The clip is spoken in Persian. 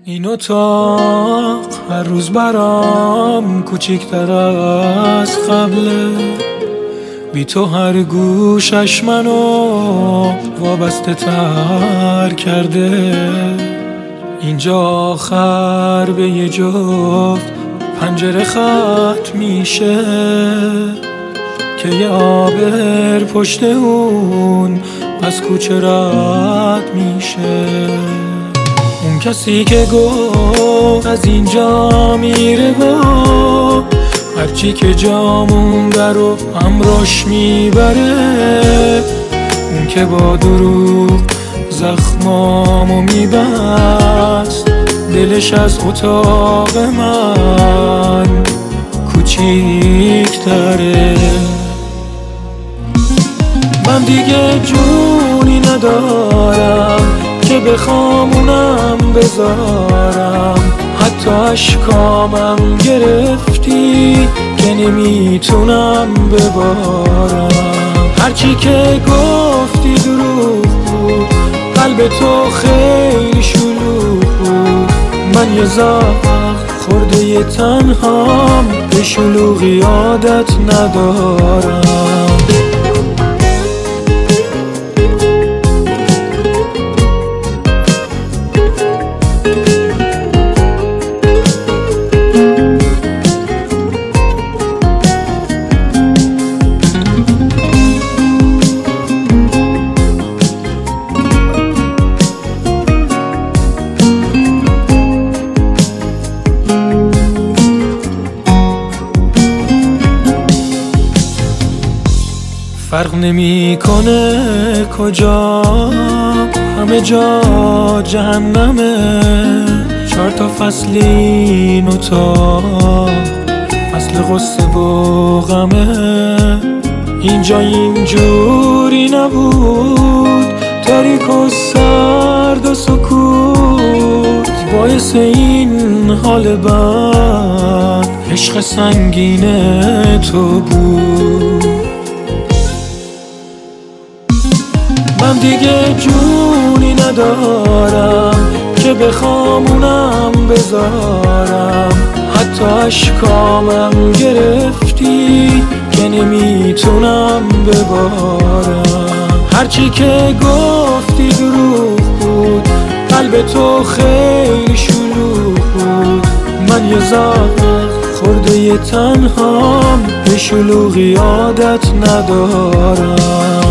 این اتاق هر روز برام کوچیک‌تر از قبله، بی تو هر گوشش منو وابسته تر کرده. اینجا آخر به یه جفت پنجره ختم میشه که یه آبر پشت اون از کوچه رد میشه. اون کسی که گفت از اینجا میره با هرچی که جا مونده رو همراش میبره، اون که با دروغ زخمامو میبست، دلش از اتاق من کوچیک‌تره. من دیگه جونی ندارم که بخوام اونم بذارم، حتی اشکامم گرفتی که نمیتونم ببارم. هرچی که گفتی دروغ بود، قلب تو خیلی شلوغ بود. من یه زخم خورده ی تنهام، به شلوغی عادت ندارم. فرق نمیکنه کجا، همه جا جهنمه. 4 تا فصل این اتاق، فصل غصه و غمه. اینجا اینجوری نبود، تاریک و سرد و سکوت. باعث این حال بد عشق سنگین تو بود. من دیگه جونی ندارم که بخوام اونم بذارم، حتی اشکامم گرفتی که نمیتونم ببارم. هرچی که گفتی دروغ بود، قلب تو خیلی شلوغ بود. من یه زخم خورده ی تنهام، به شلوغی عادت ندارم.